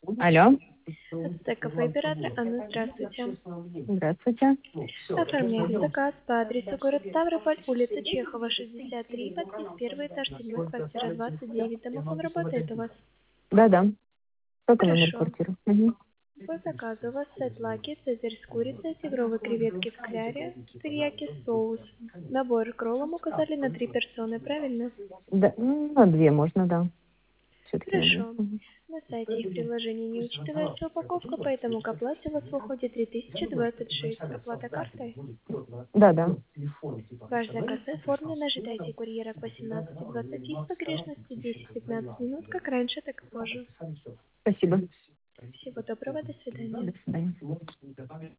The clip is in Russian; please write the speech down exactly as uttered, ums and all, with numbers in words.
Алло. Ацтек кафе оператор Анна, здравствуйте. Здравствуйте. Оформляем заказ по адресу город Ставрополь, улица Чехова, шестьдесят три, подпись первый этаж, седьмой, квартира двадцать девять. Домофон работает у вас? Да-да. Сколько номер Хорошо. квартиры? Угу. По заказу у вас сет лаки, цезарь с курицей, тигровые креветки в кляре, терияки соус. Набор к роллам указали на три персоны, правильно? Да, ну, на две можно, да. Все-таки на две. Хорошо. Мгм. На сайте их приложения не учитывается упаковка, поэтому к оплате у вас выходит три тысячи двадцать шесть. Оплата картой. Да-да. Ваш заказ оформлен. Ожидайте курьера к восемнадцати двадцати с погрешностью десять-пятнадцать минут, как раньше, так и позже. Спасибо. Всего доброго, до свидания. До свидания.